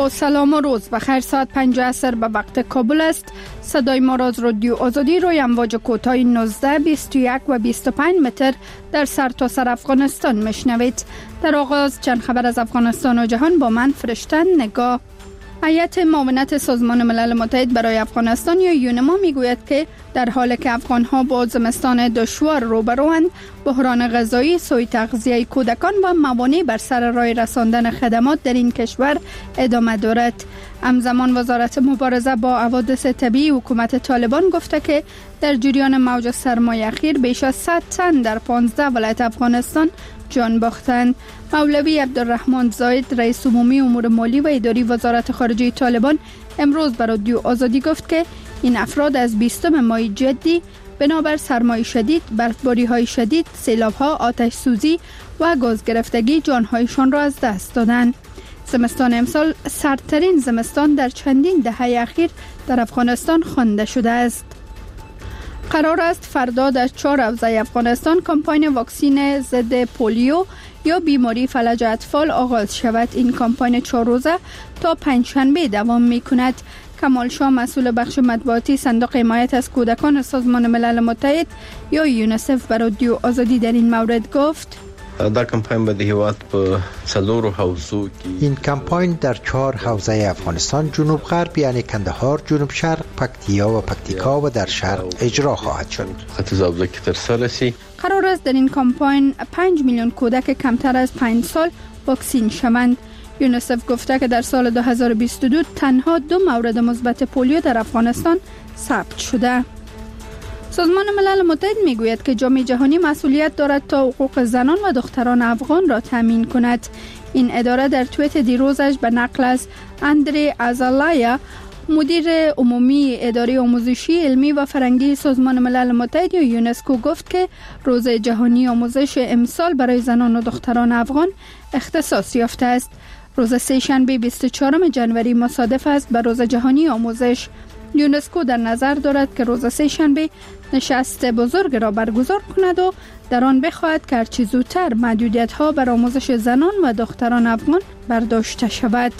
با سلام و روز بخیر. ساعت 5 عصر به وقت کابل است. صدای ما را از رادیو آزادی روی امواج کوتاه 19، 21 و 25 متر در سرتاسر افغانستان میشنوید. در آغاز چند خبر از افغانستان و جهان با من فرشته نگاه. هیئت معاونت سازمان ملل متحد برای افغانستان یا یونما میگوید که در حالی که افغانها با زمستان دشوار روبروند، بحران غذایی، سوء تغذیه کودکان و موانع بر سر راه رساندن خدمات در این کشور ادامه دارد. همزمان وزارت مبارزه با حوادث طبیعی حکومت طالبان گفته که در جریان موج سرمای اخیر بیش از 100 تن در 15 ولایت افغانستان جان باختند. مولوی عبدالرحمن زاید، رئیس عمومی امور مالی و اداری وزارت خارجه طالبان، امروز به رادیو آزادی گفت که این افراد از 20 ماه جدی بنابر سرمای شدید، برفباری‌های شدید، سیلاب‌ها، آتش سوزی و گاز گرفتگی جان‌هایشان را از دست دادند. زمستان امسال سردترین زمستان در چندین دهه اخیر در افغانستان خوانده شده است. قرار است فردا در 4 حوزه افغانستان کمپاین واکسین ضد پولیو یا بیماری فلج اطفال آغاز شود. این کمپاین 4 روزه تا پنجشنبه دوام می‌کند. کمال شاه، مسئول بخش مطبوعاتی صندوق حمایت از کودکان سازمان ملل متحد یا یونیسف، به رادیو آزادی در این مورد گفت: در کمپاین به هیواد په څلورو حوزو کې این کمپاین در 4 حوزه افغانستان، جنوب غرب یعنی کندهار، جنوب شرق پکتیا و پکتیکا و در شرق اجرا خواهد شد. خط ضابطه که ترسره رسی. قرار است در این کمپاین 5 میلیون کودک کمتر از 5 سال واکسین شوند. یونیسف گفته که در سال 2022 تنها 2 مورد مثبت پولیو در افغانستان ثبت شده. سازمان ملل متحد میگوید که جامعه جهانی مسئولیت دارد تا حقوق زنان و دختران افغان را تامین کند. این اداره در توییت دیروزش به نقل از اندری ازالایا، مدیر عمومی اداره آموزشی، علمی و فرهنگی سازمان ملل متحد یا یونسکو گفت که روز جهانی آموزش امسال برای زنان و دختران افغان اختصاص یافته است. روز سه‌شنبه 24 ژانویه مصادف است با روز جهانی آموزش. یونسکو در نظر دارد که روز سه‌شنبه نشست بزرگ را برگزار کند و در آن بخواهد که هرچه زودتر محدودیت‌ها بر آموزش زنان و دختران افغان برداشته شود.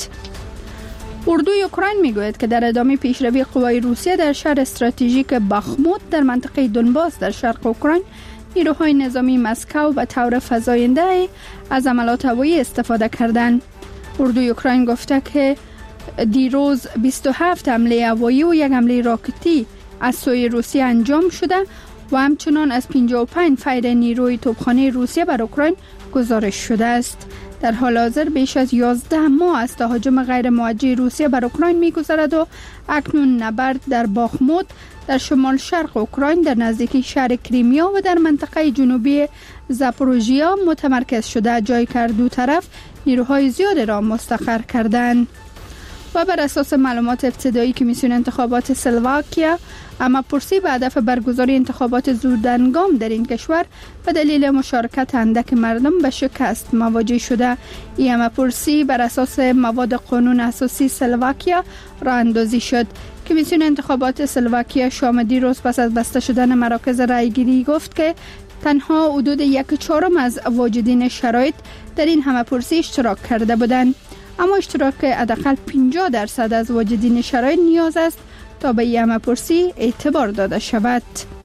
اردوی اوکراین میگوید که در ادامه پیشروی قوای روسیه در شهر استراتژیک باخموت در منطقه دونباس در شرق اوکراین، نیروهای نظامی مسکو به طور فزاینده از عملات هوایی استفاده کردند. اردوی اوکراین گفته که دیروز 27 حمله هوایی و 1 حمله راکتی از سوی روسیه انجام شده و همچنان از 55 فیر نیروی توپخانه روسیه بر اوکراین گزارش شده است. در حال حاضر بیش از 11 ماه از تهاجم غیر موجه روسیه بر اوکراین می‌گذرد و اکنون نبرد در باخموت در شمال شرق اوکراین در نزدیکی شهر کریمیا و در منطقه جنوبی زاپوروژیا متمرکز شده، جایی که دو طرف نیروهای زیادی را مستقر کردند. و بر اساس معلومات ابتدایی کمیسیون انتخابات اسلواکیا، اما پرسی به هدف برگزاری انتخابات زودهنگام در این کشور به دلیل مشارکت اندک مردم به شکست مواجه شده. این اما پرسی بر اساس مواد قانون اساسی اسلواکیا راه اندازی شد. کمیسیون انتخابات اسلواکیا شام دیروز پس از بسته شدن مراکز رایگیری گفت که تنها حدود 1/4 از واجدین شرایط در این همه پرسی اشتراک کرده بودند. اما اشتراک حداقل 50% از واجدین شرایط نیاز است تا به این پرسی اعتبار داده شود.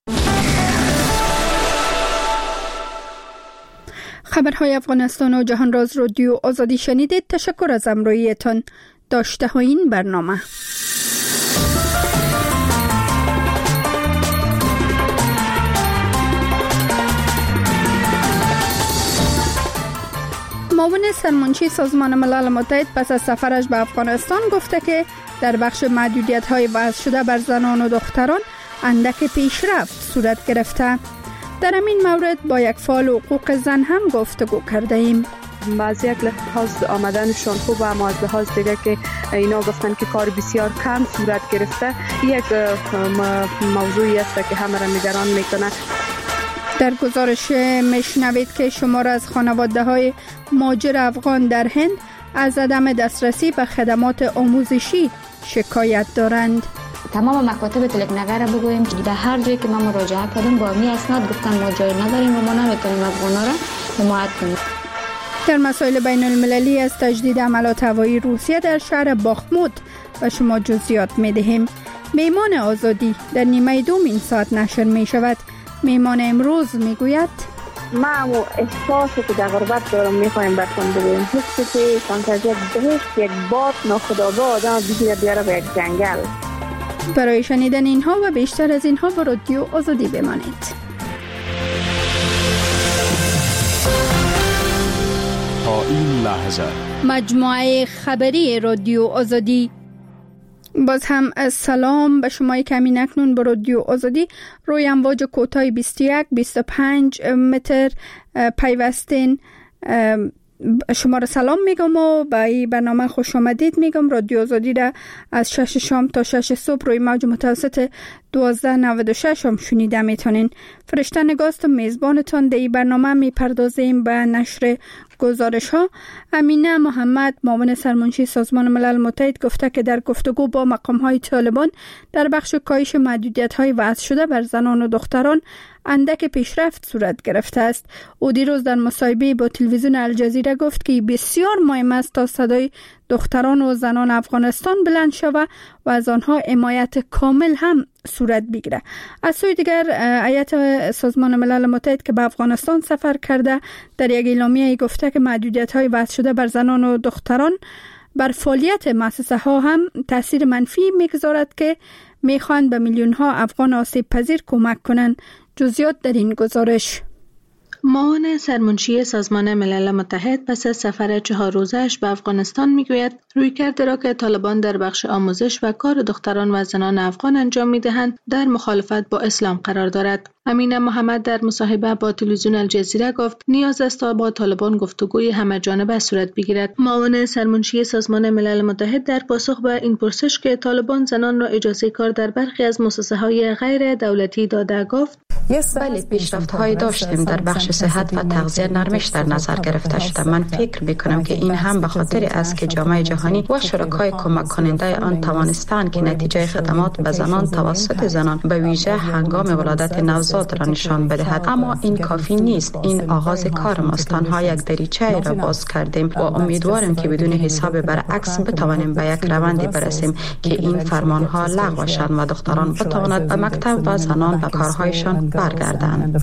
خبرهای افغانستان و جهان را از رادیو آزادی شنیدید. تشکر از همراهیتان. داشته های این برنامه. معاون سرمنشی سازمان ملل متحد پس از سفرش به افغانستان گفته که در بخش محدودیت‌های وضع شده بر زنان و دختران اندک پیشرفت صورت گرفته. در همین مورد با یک فعال حقوق زن هم گفتگو کرده ایم. از یک لحاظ آمدنشان خوب، اما از لحاظ دیگه که اینا گفتن که کار بسیار کم صورت گرفته، یک موضوعی است که همه را نگران میکنه. در گزارش میشنوید که شمار از خانواده‌های مهاجر افغان در هند از عدم دسترسی به خدمات آموزشی شکایت دارند. تمام مکاتب تلگنگر را بگوییم که در هر جایی که ما مراجعه کردیم با می اسناد گفتن ما جای نداریم و ما نمیتونیم افغانا را حمایت کنیم. در مسائل بین المللی از تجدید عملات هوایی روسیه در شهر باخموت و شما جزئیات می دهیم. میمان آزادی در نیمه دوم این ساعت نشر می شود. میمان امروز می گوید ما احساسی که در غربت دارم میخوایم براتون بگویم، حسی که فانتزی بهشت یک باد ناخودآگاه آدم بیاره به یک جنگل. برای شنیدن اینها و بیشتر از اینها با رادیو آزادی بمانید. تا این لحظه مجموعه خبری رادیو آزادی. باز هم سلام به شما که همین اکنون با رادیو آزادی روی امواج کوتاه 21-25 متر پیوستین. شما را سلام میگم و به این برنامه خوش آمدید میگم. رادیو آزادی را از 6 شام تا 6 صبح روی موج متوسط 1296 هم شنیده میتونین. فرشته نگاست میزبانتان در این برنامه میپردازیم به نشر گزارش ها. امینه محمد معاون سرمنشی سازمان ملل متحد گفته که در گفتگو با مقام های طالبان در بخش کاهش محدودیت های وضع شده بر زنان و دختران اندک پیشرفت صورت گرفته است. او دیروز در مصاحبه با تلویزیون الجزیره گفت که بسیار مهم است تا صدای دختران و زنان افغانستان بلند شود و از آنها حمایت کامل هم صورت بگیره. از سوی دیگر هیئت سازمان ملل متحد که به افغانستان سفر کرده در یک اعلامیه گفته که محدودیت‌های وضع شده بر زنان و دختران بر فعالیت مؤسسه ها هم تاثیر منفی میگذارد که میخوان به میلیون ها افغان آسیب پذیر کمک کنند. جزئیات در این گزارش. معاون سرمنشی سازمان ملل متحد پس از سفر 4 روزه‌اش به افغانستان میگوید رویکرد را که طالبان در بخش آموزش و کار دختران و زنان افغان انجام میدهند در مخالفت با اسلام قرار دارد. امینه محمد در مصاحبه با تلویزیون الجزیره گفت نیاز است تا با طالبان گفتگوی همه‌جانبه صورت بگیرد. معاون سرمنشی سازمان ملل متحد در پاسخ به این پرسش که طالبان زنان را اجازه کار در برخی از مؤسسه‌های غیر دولتی داده گفت بله، پیشرفت‌های داشتیم در بخش صحت و تغذیه نرمش در نظر گرفته شده. من فکر می‌کنم که این هم به خاطر است که جامعه جهانی و شرکای کمک کننده آن توانستند که نتیجه خدمات به زنان توسط زنان به ویژه هنگام ولادت نوزاد را نشان بدهد. اما این کافی نیست. این آغاز کار ماست. تنها یک دریچه را باز کردیم و امیدوارم که بدون حساب برعکس بتوانیم به یک روندی برسیم که این فرمان‌ها لغو شوند و دختران بتوانند به مکتب و زنان به کارهایشان برگردند.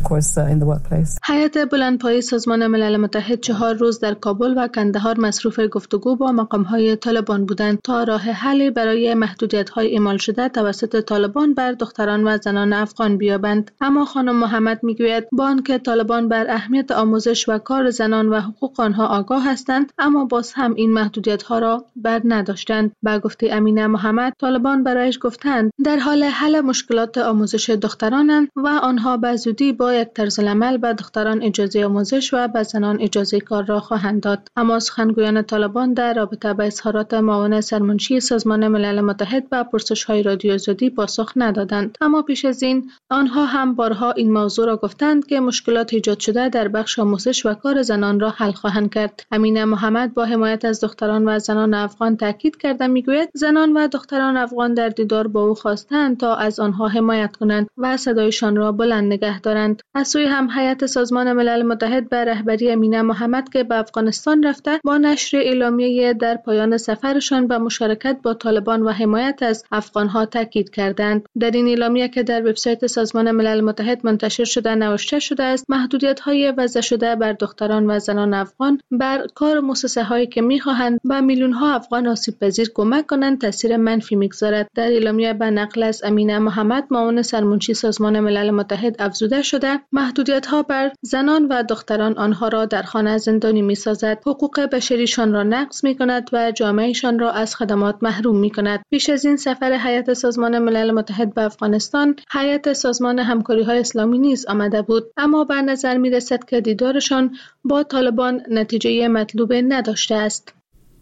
هیئت بلندپایه سازمان ملل متحد 4 روز در کابل و کندهار مصروف گفتگو با مقام‌های طالبان بودند تا راه حلی برای محدودیت‌های اعمال شده توسط طالبان بر دختران و زنان افغان بیابند. اما خانم محمد میگوید با آنکه طالبان بر اهمیت آموزش و کار زنان و حقوق آنها آگاه هستند، اما باز هم این محدودیت‌ها را بر نداشتند. با گفته امینه محمد، طالبان برایش گفتند در حال حل مشکلات آموزش دخترانند و آنها به زودی با یک طرزالعمل به دختران اجازه آموزش و به زنان اجازه کار را خواهند داد. اما سخنگویان طالبان در رابطه با اظهارات معاون سرمنشی سازمان ملل متحد به پرسش‌های رادیو آزادی پاسخ ندادند. اما پیش از این آنها هم بارها این موضوع را گفتند که مشکلات ایجاد شده در بخش آموزش و کار زنان را حل خواهند کرد. امینه محمد با حمایت از دختران و زنان افغان تاکید کرده میگوید زنان و دختران افغان در دیدار با او خواستند تا از آنها حمایت کنند و صدایشان را بلند نگه دارند. از سوی هم هیئت سازمان ملل متحد به رهبری امینه محمد که به افغانستان رفته با نشر اعلامیه در پایان سفرشان به مشارکت با طالبان و حمایت از افغانها تاکید کردند. در این اعلامیه که در وبسایت سازمان ملل متحد منتشر شده نوشته شده است محدودیت‌های وضع شده بر دختران و زنان افغان بر کار مؤسسه‌هایی که می‌خواهند به میلیون‌ها افغان آسیب‌پذیر کمک کنند تاثیر منفی می‌گذارد. در اعلامیه به نقل از امینه محمد معاون سرمنشی سازمان ملل متحد افزوده شده محدودیت‌ها بر زنان و دختران آنها را در خانه زندانی می‌سازد، حقوق بشریشان را نقض می‌کند و جامعهشان را از خدمات محروم می‌کند. پیش از این سفر هیئت سازمان ملل متحد به افغانستان، هیئت سازمان همکاری‌های اسلامی نیز آمده بود، اما به نظر می‌رسد که دیدارشان با طالبان نتیجه مطلوب نداشته است.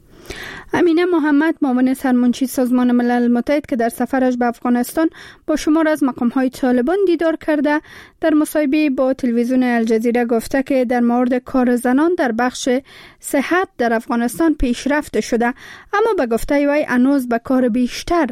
امینه محمد معاون سرمنشی سازمان ملل متحد که در سفرش به افغانستان با شمار از مقام‌های طالبان دیدار کرده در مصاحبه با تلویزیون الجزیره گفته که در مورد کار زنان در بخش صحت در افغانستان پیشرفت شده، اما به گفته وی هنوز به کار بیشتر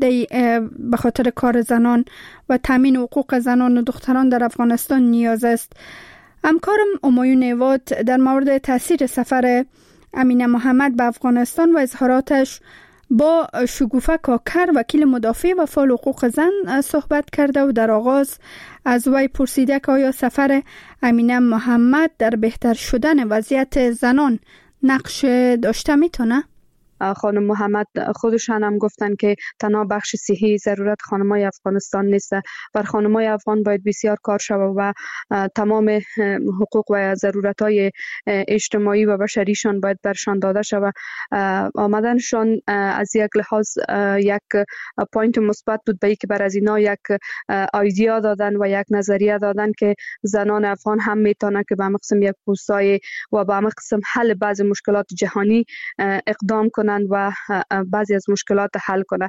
به خاطر کار زنان و تامین حقوق زنان و دختران در افغانستان نیاز است. همکارم همایون نیوات در مورد تاثیر سفر امینه محمد به افغانستان و اظهاراتش با شگوفه کاکر وکیل مدافع و فعال حقوق زن صحبت کرده و در آغاز از وی پرسیده که آیا سفر امینه محمد در بهتر شدن وضعیت زنان نقش داشته میتونه؟ خانم محمد خودشان هم گفتن که تنها بخش صحی ضرورت خانمای افغانستان نیست. بر خانمای افغان باید بسیار کار شود و تمام حقوق و ضرورت‌های اجتماعی و بشریشان باید برشان داده شود. آمدنشان از یک لحاظ یک پوینت مثبت بود، به اینکه بر از اینا یک ایده دادن و یک نظریه دادن که زنان افغان هم میتونه که به مقصد یک پوستای و به مقصد حل بعض مشکلات جهانی اقدام کنند و بعضی از مشکلات حل کنند.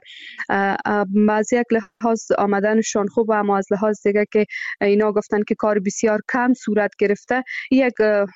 از یک لحاظ آمدنشان خوب، اما از لحاظ دیگه که اینا گفتن که کار بسیار کم صورت گرفته، یک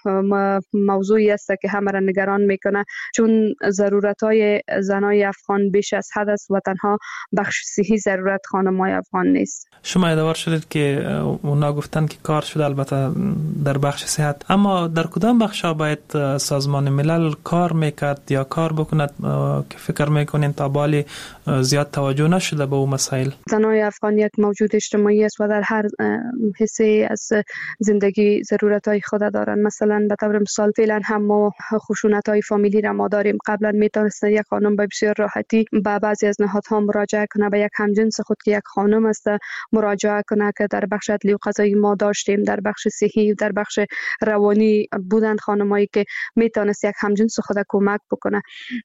موضوعی است که همه را نگران میکنه، چون ضرورت‌های زنای افغان بیش از حد است و تنها بخش صحی ضرورت خانم‌های افغان نیست. شما یادآور شدید که اونا گفتن که کار شده، البته در بخش صحت، اما در کدام بخش‌ها باید سازمان ملل کار میکرد یا کار بکند که فکر میکنین تا بالی زیاد توجه نشده به اون مسائل؟ زنای افغان یک موجود اجتماعی است و در هر حصه از زندگی ضرورت‌های خود دارند. مثلا به طور مثال فعلا هم ما خشونت‌های فامیلی را ما داریم. قبلا میتونست یک خانم به بسیار راحتی به بعضی از نهادها مراجعه کنه، به یک همجنس خود که یک خانم است مراجعه کنه، که در بخش عدلی و قضایی ما داشتیم، در بخش صحی، در بخش روانی بودند خانمایی که میتونست یک همجنس خود کمک بکنه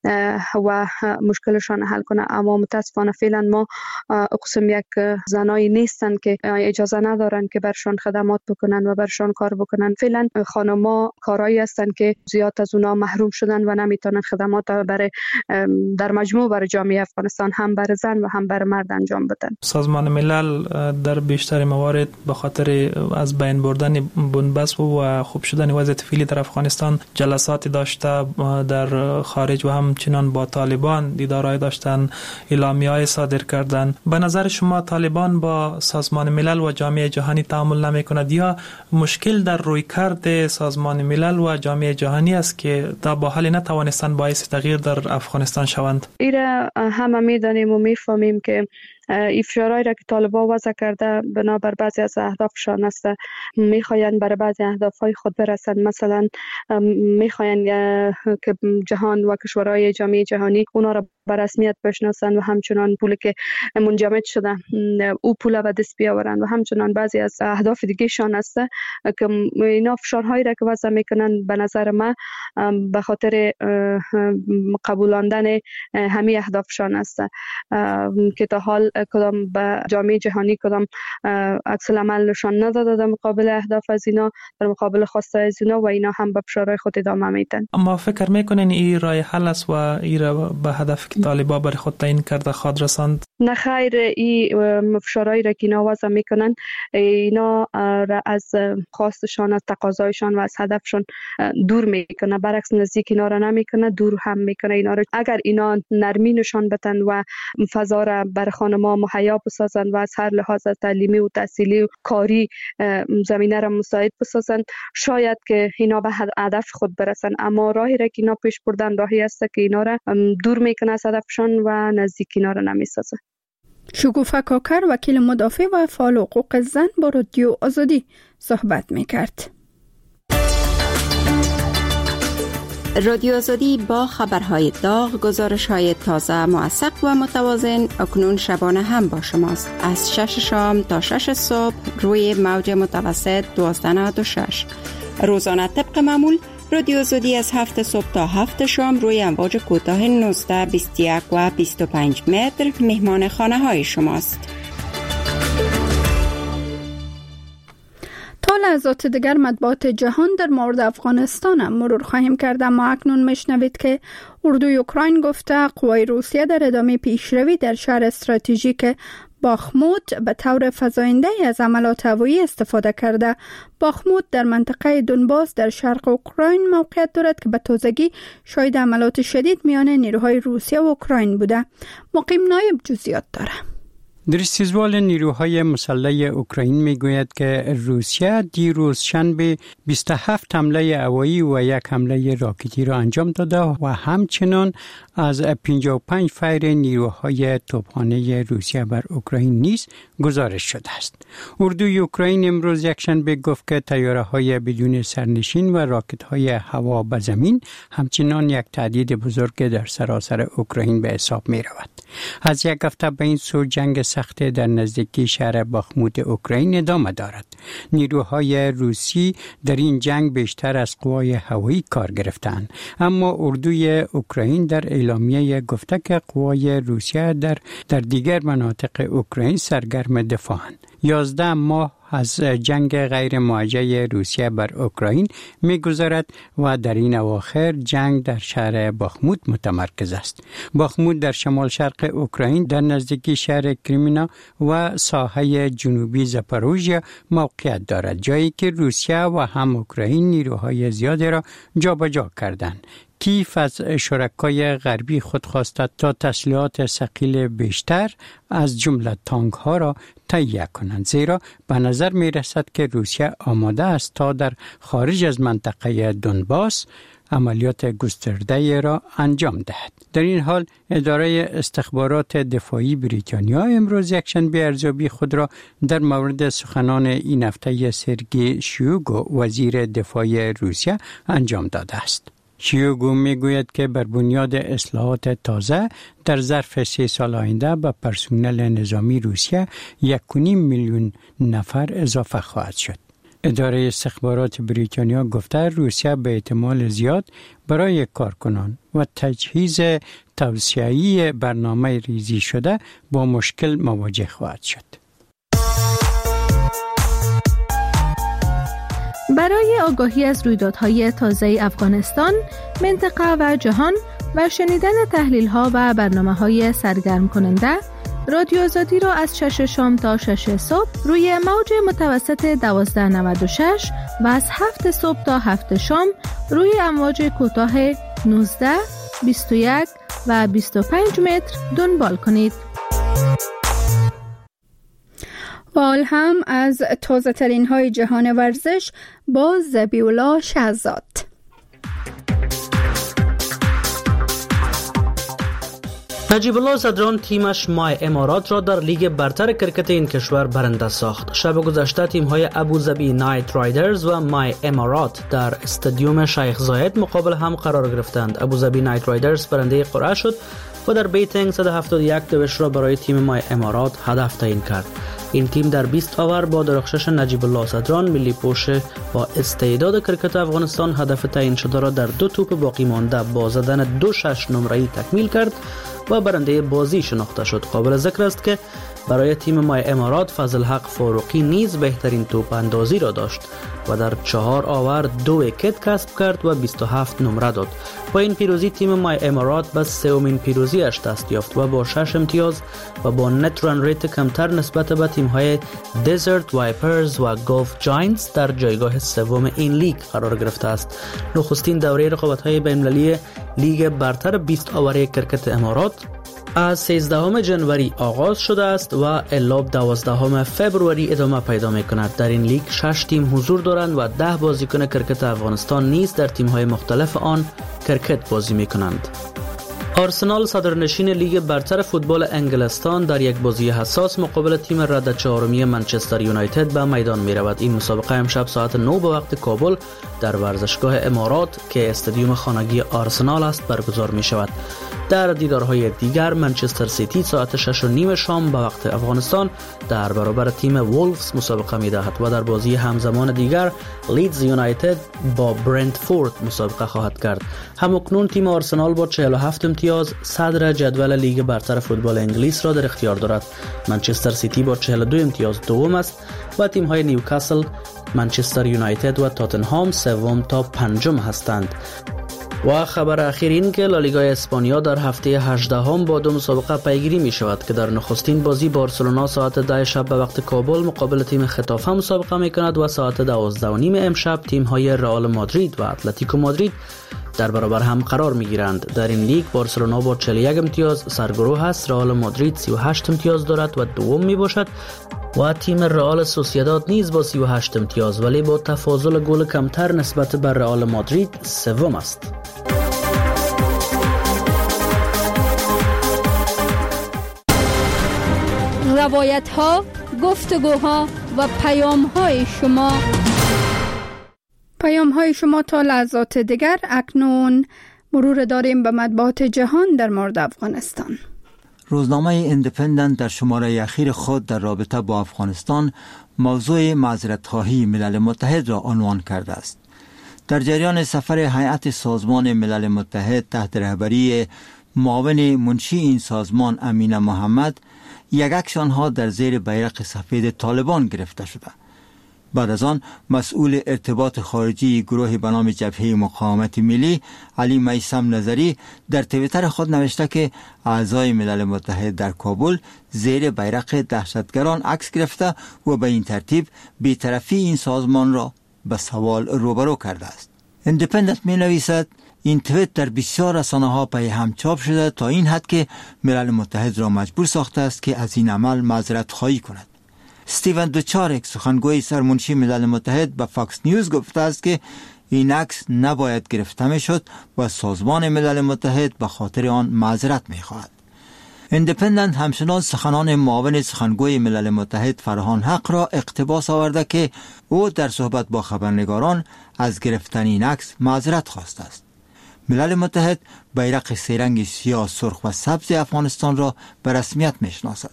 و مشکلشان حل کنه. اما متاسفانه فعلا ما قسم یک زنایی نیستن که اجازه ندارن که برشان خدمات بکنن و برشان کار بکنن. فعلا خانم‌ها کارایی هستن که زیاد از اونا محروم شدن و نمیتونن خدمات برای در مجموع برای جامعه افغانستان هم برای زن و هم برای مرد انجام بدن. سازمان ملل در بیشتر موارد به خاطر از بین بردن بنبست و خوب شدن وضعیت فعلی در افغانستان جلساتی داشته در خارج و همچنان با طالبان دیدارهای داشتن، اعلامیه‌های صادر کردن. به نظر شما طالبان با سازمان ملل و جامعه جهانی تعامل نمی‌کند یا مشکل در رویکرد سازمان ملل و جامعه جهانی است که تا با حال نتوانستند باعث تغییر در افغانستان شوند؟ ایره همه می‌دانیم و می‌فهمیم که افشارهایی را که طالبان وضع کرده بنابر بعضی از اهدافشان است. میخواین برای بعضی اهدافهای خود برسند. مثلا میخواین که جهان و کشورهای جامعه جهانی اونا را به رسمیت بشناسند و همچنان پولی که منجمد شده او پول به دست بیاورند و همچنان بعضی از اهداف دیگه شان است که اینا فشارهایی را که وضع میکنن به نظر من به خاطر قبولاندن همه اهدافشان است که تا حال کدام به جامعه جهانی کدام عکس العمل نشان نداده در مقابل اهداف از اینا، در مقابل خواسته از اینا، و اینا هم به فشارهای خود ادامه میدن. اما فکر میکنین این راه حل است و این را به هدف که طالبان برای خود تعیین کرده خواهد رساند؟ نه خیر، این فشارهایی را که اینا وضع میکنن اینا را از خواستشان، از تقاضایشان و از هدفشان دور میکنه، برعکس نزدیک اینا را نمیکنه، دور هم میکنه اینا را. اگر اینا نرمی نشان بدن و فضا را بر خانم‌ها مهیا بسازند و از هر لحاظ تعلیمی و تحصیلی و کاری زمینه را مساعد بسازند، شاید که اینا به هدف خود برسن. اما راهی را که اینا پیش بردن راهی است که اینا را دور میکنه از هدفشان و نزدیک اینا را نمیسازه. شگوفه کاکر وکیل مدافع و فعال حقوق زن با رادیو آزادی صحبت میکرد. رادیو آزادی با خبرهای داغ، گزارش‌های تازه، موثق و متوازن اکنون شبانه هم با شماست. از 6 شام تا 6 صبح روی موج متوسط 1296. روزانه طبق معمول رادیو آزادی از 7 صبح تا 7 شام روی امواج کوتاه 19، 21 و 25 متر مهمان خانه های شماست. تا لحظات دیگر مطبوعات جهان در مورد افغانستان مرور خواهیم کرد، اما اکنون میشنوید که اردوی اوکراین گفته قوای روسیه در ادامه پیشروی در شهر استراتژیک باخموت به طور فزاینده از عملات هوایی استفاده کرده. باخموت در منطقه دونباس در شرق اوکراین موقعیت دارد که به تازگی شاهد عملات شدید میان نیروهای روسیه و اوکراین بوده. مقیم نایب جزئیات داره. درستیزوال نیروهای مسلح اوکراین میگوید که روسیه دیروز شنبه 27 حمله هوایی و یک حمله راکتی را انجام داده و همچنان از 55 فیر نیروهای توپخانه روسیه بر اوکراین نیز گزارش شده است. اردوی اوکراین امروز یکشنبه گفت که طیاره‌های بدون سرنشین و راکت‌های هوا به زمین همچنان یک تهدید بزرگ در سراسر اوکراین به حساب می‌رود. از یک هفته به این سو جنگ سخت در نزدیکی شهر باخموت اوکراین ادامه دارد. نیروهای روسی در این جنگ بیشتر از قوای هوایی کار گرفتند، اما اردوی اوکراین در اعلامیه گفته که قوای روسیه در دیگر مناطق اوکراین سرگرم دفاعند. 11 ماه از جنگ غیر موجه روسیه بر اوکراین می‌گذرد و در این اواخر جنگ در شهر باخموت متمرکز است. باخموت در شمال شرق اوکراین در نزدیکی شهر کریمینا و ساحه جنوبی زاپاروژیا موقعیت دارد، جایی که روسیه و هم اوکراین نیروهای زیادی را جابجا کردند. کیف از شرکای غربی خود خواسته تا تسلیحات ثقیل بیشتر از جمله تانک ها را تهیه کنند، زیرا به نظر می رسد که روسیه آماده است تا در خارج از منطقه دونباس عملیات گسترده را انجام دهد. در این حال اداره استخبارات دفاعی بریتانیا امروز یکشنبه ارزیابی خود را در مورد سخنان این هفته سرگئی شویگو وزیر دفاع روسیه انجام داده است. شویگو میگوید که بر بنیاد اصلاحات تازه در ظرف 3 سال آینده به پرسنل نظامی روسیه 1.5 میلیون نفر اضافه خواهد شد. اداره استخبارات بریتانیا گفته روسیه به احتمال زیاد برای کارکنان و تجهیز توسعه‌ای برنامه ریزی شده با مشکل مواجه خواهد شد. برای آگاهی از رویدادهای تازه افغانستان، منطقه و جهان و شنیدن تحلیل‌ها و برنامه‌های سرگرم کننده، رادیو آزادی را از 6 شام تا 6 صبح روی موج متوسط 1296 و از 7 صبح تا 7 شام روی امواج کوتاه 19، 21 و 25 متر دنبال کنید. و حال هم از تازه ترین های جهان ورزش با ذبیح‌الله شهزاد. نجیب الله زدران تیمش مای امارات را در لیگ برتر کرکت این کشور برنده ساخت. شب گذشته تیم‌های ابوظبی نایت رایدرز و مای امارات در استادیوم شیخ زاید مقابل هم قرار گرفتند. ابوظبی نایت رایدرز برنده قرعه شد و در بیتینگ 171 دوش را برای تیم مای امارات هدف تعیین کرد. این تیم در 20 آور با درخشش نجیب الله زدران ملی پوش با استعداد کرکت افغانستان هدف تعیین شده را در 2 توپ باقی مانده با زدن 2 6 نمره‌ای تکمیل کرد و برنده بازی شناخته شد. قابل ذکر است که برای تیم مای امارات فضل حق فاروقی نیز بهترین توپ اندازی را داشت و در 4 آور 2 ویکت کسب کرد و 27 نمره داد. با این پیروزی تیم مای امارات به 3مین پیروزیش دست یافت و با 6 امتیاز و با نت ران ریت کمتر نسبت به تیم‌های دزرت وایپرز و گلف جاینتس در جایگاه 3 این لیگ قرار گرفته است. نخستین دوره رقابت‌های بین‌المللی لیگ برتر 20 آوره کرکت امارات از 13 جنوری آغاز شده است و الی 12 فوریه ادامه پیدا می‌کند. در این لیگ 6 تیم حضور دارند و 10 بازیکن کرکت افغانستان نیز در تیم‌های مختلف آن کرکت بازی می‌کنند. آرسنال صدرنشین لیگ برتر فوتبال انگلستان در یک بازی حساس مقابل تیم رده 4 منچستر یونایتد به میدان می رود. این مسابقه امشب ساعت 9 به وقت کابل در ورزشگاه امارات که استادیوم خانگی آرسنال است برگزار می شود. در دیدارهای دیگر منچستر سیتی ساعت 6:30 شام به وقت افغانستان در برابر تیم وولفز مسابقه می دهد و در بازی همزمان دیگر لیدز یونایتد با برنتفورد مسابقه خواهد کرد. همکنون تیم آرسنال با 47 امتیاز صدر جدول لیگ برتر فوتبال انگلیس را در اختیار دارد. منچستر سیتی با 42 امتیاز دوم است و تیم‌های نیوکاسل، منچستر یونایتد و تاتنهام سوم تا پنجم هستند. و خبر اخیر این که لالیگا اسپانیا در هفته 18 با 2 مسابقه پیگیری می شود که در نخستین بازی بارسلونا ساعت 10 شب به وقت کابل مقابل تیم خطافه مسابقه می کند و ساعت 12:30 امشب تیم های رئال مادرید و اتلتیکو مادرید در برابر هم قرار میگیرند. در این لیگ بارسلونا با 41 امتیاز سرگروه است، رئال مادرید 38 امتیاز دارد و دوم می باشد و تیم رئال سوسییداد نیز با 38 امتیاز ولی با تفاضل گل کمتر نسبت بر رئال مادرید سوم است. روایت ها، گفتگوها و پیام های شما تا لحظات دیگر. اکنون مرور داریم به مطبوعات جهان در مورد افغانستان. روزنامه ایندیپندنت در شماره اخیر خود در رابطه با افغانستان موضوع معذرت‌خواهی ملل متحد را عنوان کرده است. در جریان سفر هیئت سازمان ملل متحد تحت رهبری معاون منشی این سازمان امینه محمد، یک عکس آنها در زیر بیرق سفید طالبان گرفته شده. بعد از آن مسئول ارتباط خارجی گروه به نام جبهه مقاومت ملی علی میثم نظری در توییتر خود نوشته که اعضای ملل متحد در کابل زیر بیرق دهشتگران عکس گرفته و به این ترتیب بی‌طرفی این سازمان را به سوال روبرو کرده است. ایندیپندنت می نویسد این توییت در بسیار رسانه‌ها پی هم چاپ شده تا این حد که ملل متحد را مجبور ساخته است که از این عمل معذرت خواهی کند. استیون دوچارک سخنگوی سرمنشی ملل متحد به فاکس نیوز گفته است که این عکس نباید گرفته میشد و سازمان ملل متحد به خاطر آن معذرت می‌خواهد. ایندیپندنت همچنان سخنان معاون سخنگوی ملل متحد فرهان حق را اقتباس آورده که او در صحبت با خبرنگاران از گرفتن این عکس معذرت خواسته است. ملل متحد بیرق سه‌رنگ سیاه، سرخ و سبز افغانستان را به رسمیت میشناسد.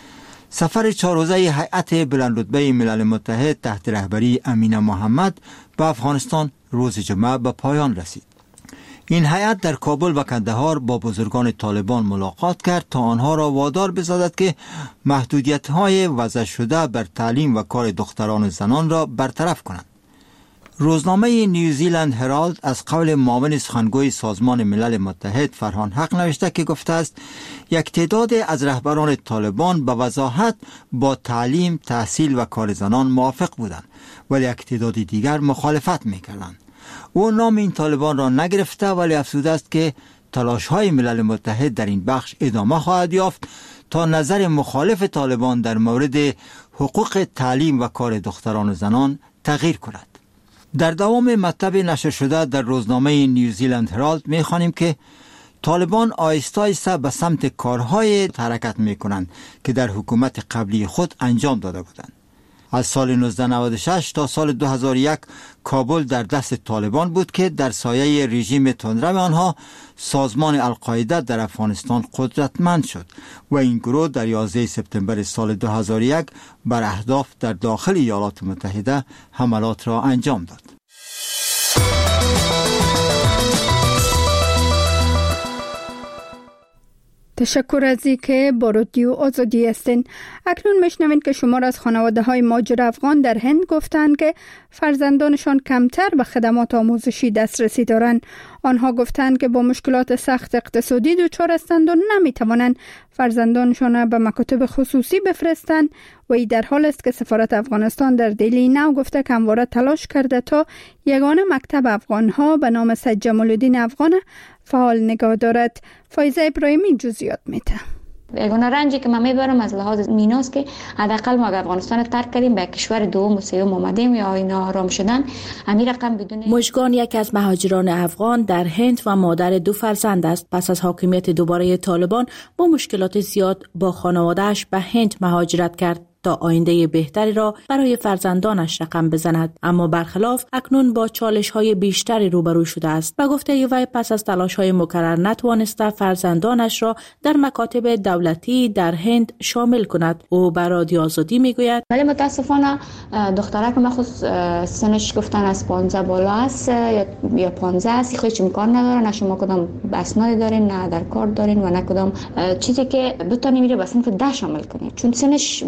سفر 4 روزه هیئت بلندرتبه ملل متحد تحت رهبری امینه محمد به افغانستان روز جمعه به پایان رسید. این هیئت در کابل و کندهار با بزرگان طالبان ملاقات کرد تا آنها را وادار بسازد که محدودیت‌های وضع شده بر تعلیم و کار دختران و زنان را برطرف کنند. روزنامه نیوزیلند هرالد از قول معاون سخنگوی سازمان ملل متحد فرهان حق نوشته که گفته است یک تعداد از رهبران طالبان به وضاحت با تعلیم، تحصیل و کار زنان موافق بودند ولی یک تعداد دیگر مخالفت می‌کردند. او نام این طالبان را نگرفته ولی افزوده است که تلاش‌های ملل متحد در این بخش ادامه خواهد یافت تا نظر مخالف طالبان در مورد حقوق تعلیم و کار دختران و زنان تغییر کند. در دوام مطلب نشر شده در روزنامه نیوزیلند هرالد می‌خوانیم که طالبان آهسته آهسته به سمت کارهای حرکت می‌کنند که در حکومت قبلی خود انجام داده بودند. از سال 1996 تا سال 2001 کابل در دست طالبان بود که در سایه رژیم تندرو آنها سازمان القاعده در افغانستان قدرتمند شد و این گروه در 11 سپتامبر سال 2001 بر اهداف در داخل ایالات متحده حملات را انجام داد. تشکر از اینکه با رادیو آزادی هستین. اکنون میشنوین که شمار از خانواده های مهاجر افغان در هند گفتند که فرزندانشان کمتر به خدمات آموزشی دسترسی دارند. آنها گفتند که با مشکلات سخت اقتصادی دچار هستند و نمیتوانند فرزندانشان به مکاتب خصوصی بفرستند و این در حال است که سفارت افغانستان در دلی نو گفته که همواره تلاش کرده تا یگانه مکتب افغانها به نام سید جمال الدین افغان فعال نگاه دارد. فایزه ابراهیمی جزئیات میده. یگانه رنجی که من میبرم از لحاظ میناست که حداقل ما افغانستان ترک کردیم به کشور دوم و سوم اومدیم یا اینا آرام شدن. همین رقم بدون مژگان یک از مهاجران افغان در هند و مادر 2 فرزند است. پس از حاکمیت دوباره طالبان با مشکلات زیاد با خانواده‌اش به هند مهاجرت کرد تا آینده بهتری را برای فرزندانش رقم بزند، اما برخلاف اکنون با چالش‌های بیشتری روبرو شده است. و گفته وی پس از تلاش‌های مکرر نتوانسته فرزندانش را در مکاتب دولتی در هند شامل کند. او بر رادیو آزادی میگوید ولی متاسفانه دخترک من خود سنش گفتن از 15 بالا است یا 15 است، هیچ امکان نداره، نه شما کدام اسنادی دارین، نه در کار دارین و نه کدام چیزی که بتونی میره به صنف 10 شامل کنید، چون سنش به سن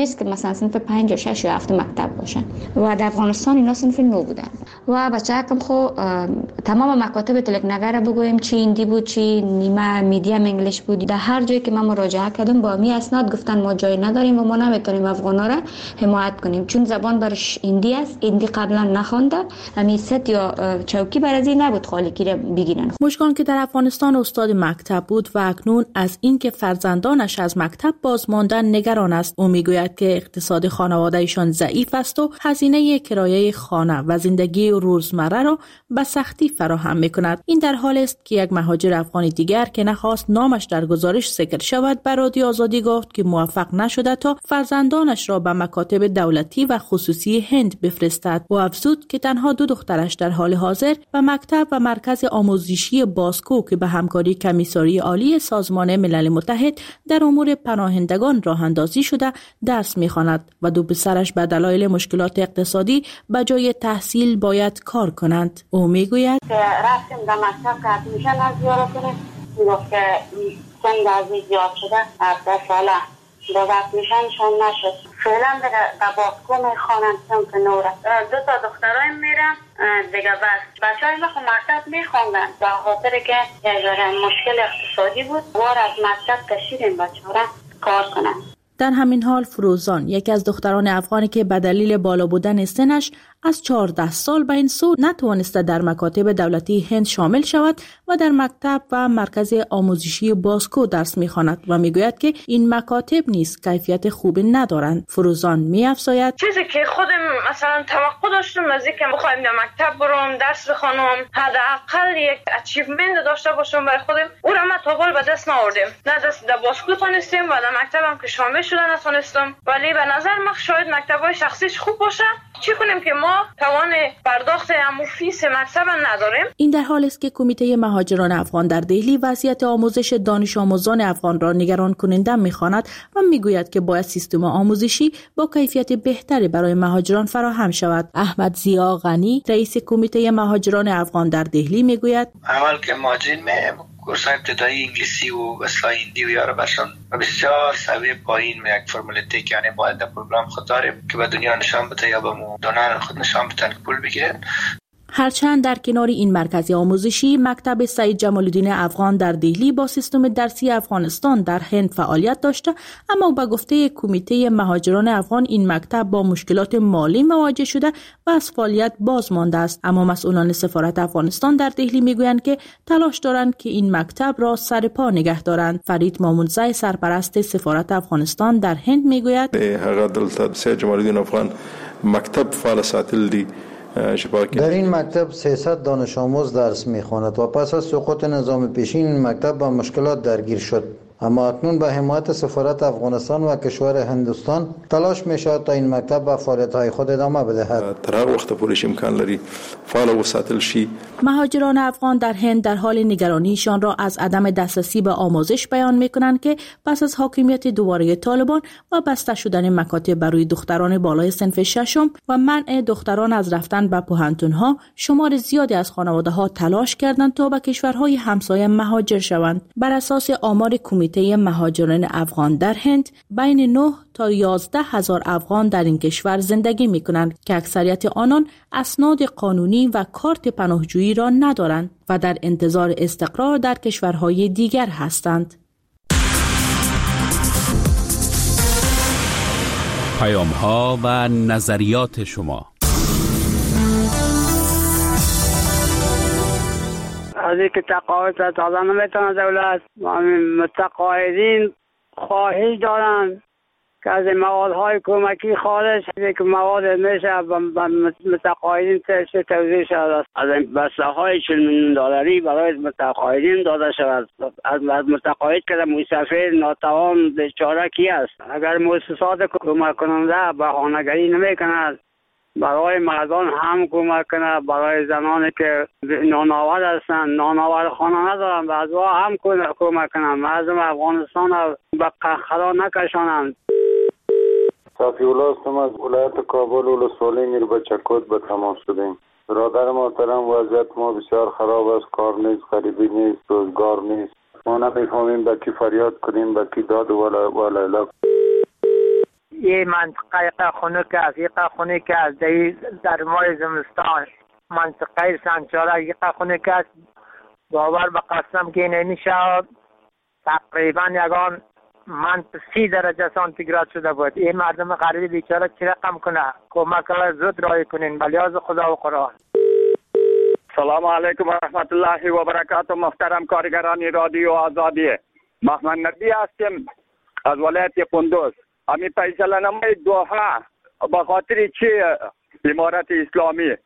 نیست که مثلا صنف 5 یا 6 یا 7 مکتب باشن و در افغانستان اینا صنف 9 بودن و بچه‌کم خو تمام مکاتب تلگنگر بگویم چی هندی بود چی نیمه میدیم انگلیش بود. در هر جایی که من مراجعه کردم با می اسناد گفتن ما جای نداریم و ما نمیتونیم افغانا را حمایت کنیم چون زبان برش هندی است. هندی قبلا نخوانده همین ست یا چوکی برازی نبود خالی کی بگیرن. مشکان که در افغانستان استاد مکتب بود و اکنون از اینکه فرزندانش از مکتب بازماندن نگران است. او میگوید که اقتصاد خانواده‌شان ضعیف است و هزینه کرایه خانه و زندگی روزمره را به سختی فراهم میکند. این در حال است که یک مهاجر افغانی دیگر که نخواست نامش در گزارش ذکر شود به رادیو آزادی گفت که موفق نشده تا فرزندانش را به مکاتب دولتی و خصوصی هند بفرستد و افزود که تنها 2 دخترش در حال حاضر به مکتب و مرکز آموزشی باسکو که به همکاری کمیساری عالی سازمان ملل متحد در امور پناهندگان راه اندازی شده درس می‌خواند و 2 پسرش به دلایل مشکلات اقتصادی به جای تحصیل باید کار کنند. او میگوید رفتیم در مکتب که ادمیشن از زیاره کنیم گفت که سن از زیاد شده 17 ساله باز ادمیشنشان نشد. فعلا در باسکو میخوانند صنف 9 2 تا دخترایم میرن دیگه بس بچه‌های ما مکتب میخوندن به خاطر که مشکل اقتصادی بود وار از مکتب کشیدیم بچه‌ها را کار کنن. در همین حال فروزان یکی از دختران افغانی که به دلیل بالا بودن سنش از 14 سال به این سو نتوانسته در مکاتب دولتی هند شامل شود و در مکتب و مرکز آموزشی باسکو درس می‌خواند و میگوید که این مکاتب نیز کیفیت خوبی ندارند. فروزان می‌افزاید چیزی که خودم مثلا توقع داشتم از اینکه بخوایم در مکتب برم درس بخونم حداقل یک اچیومنت داشته باشم برای خودم او را ما تا به دست نآوردیم. نه دست در باسکو تونستیم و در مکتبم که شامل شدن نتونستم ولی به نظر من شاید مکتب‌های شخصیش خوب باشه. چی کنیم که ما توان پرداخت همون فیس مکتب نداریم. این در حال است که کمیته مهاجران افغان در دهلی وضعیت آموزش دانش آموزان افغان را نگران کننده می‌خواند و میگوید که باید سیستم آموزشی با کیفیت بهتری برای مهاجران فراهم شود. احمد ضیا غنی رئیس کمیته مهاجران افغان در دهلی میگوید اول که مهاجرین کورس ابتدایی انگلیسی و اصلاح هندی و یاره برشان بسیار سویه پایین و یک فرمولیتی که یعنی باید در پروگرام خود داریم که به دنیا نشان بده یا به دونر خود نشان بده که پول بگیرن. هرچند در کنار این مرکز آموزشی مکتب سید جمال الدین افغان در دهلی با سیستم درسی افغانستان در هند فعالیت داشته اما به گفته کمیته مهاجران افغان این مکتب با مشکلات مالی مواجه شده و از فعالیت باز مانده است. اما مسئولان سفارت افغانستان در دهلی میگویند که تلاش دارند که این مکتب را سر پا نگه دارند. فرید مامونزی سرپرست سفارت افغانستان در هند میگوید هغه دلته سید جمال الدین افغان مکتب فعال ساتل دی در این مکتب 300 دانش آموز درس می‌خواند و پس از سقوط نظام پیشین این مکتب با مشکلات درگیر شد. اما اکنون به حمایت سفارت افغانستان و کشور هندوستان تلاش می‌شود تا این مکتب به فعالیت‌های خود ادامه بدهد. تر هر وخت پورش امکان لري فعال وساتل شي. مهاجران افغان در هند در حال نگرانیشان را از عدم دسترسی به آموزش بیان می‌کنند که پس از حاکمیت دوباره طالبان و بسته شدن مکاتب برای دختران بالای صنف ششم و منع دختران از رفتن به پوهنتون‌ها شمار زیادی از خانواده‌ها تلاش کردند تا به کشورهای همسایه مهاجر شوند. بر اساس آمار کمیته مهاجران افغان در هند بین 9 تا 11 هزار افغان در این کشور زندگی می کنند که اکثریت آنان اسناد قانونی و کارت پناهجویی را ندارند و در انتظار استقرار در کشورهای دیگر هستند. پیام‌ها و نظریات شما. از اینکه تقاعد تازه نمیتونه دولت متقاعدین خواهش دارن که از موادهای کمکی خارج که مواد میشه به متقاعدین توزیع شود از این بسته های $40 میلیون برای متقاعدین داده شود. از متقاعد که مسافر ناتوان بیچاره کی است؟ اگر مؤسسات کمک کننده بهانه‌گری نمیکند برای مردان هم کمک کنه، برای زنانی که نانآور هستند نانآور خانه ندارن بعضی هم کمک کنن، مردم افغانستان به قهقرا نکشانند. صافی الله هستم از ولایت کابل ولسوالی میربچکوت به تماس شدیم. برادر محترم وضعیت ما بسیار خراب است، کار نیست، غریبی نیست، روزگار نیست. ما نمیفهمیم به کی فریاد کنیم، به کی داد و لیلا. این منطقه خنک است، یک خنک است در ماه زمستان. منطقه سنچاره یک خنک است. باور به قسم که نمیشه. تقریبا یگان من 30 درجه سانتیگراد شده بود. این مردم غریب بیچاره چی رقم کنه؟ کمک زود رای کنین بلیاز خدا و قرآن. سلام علیکم و رحمت الله و برکاته. محترم کارگران رادیو آزادی، محمد نبی هستم از ولایت قندوز. امی فیصله نامه دوحه به خاطر چی امارت اسلامی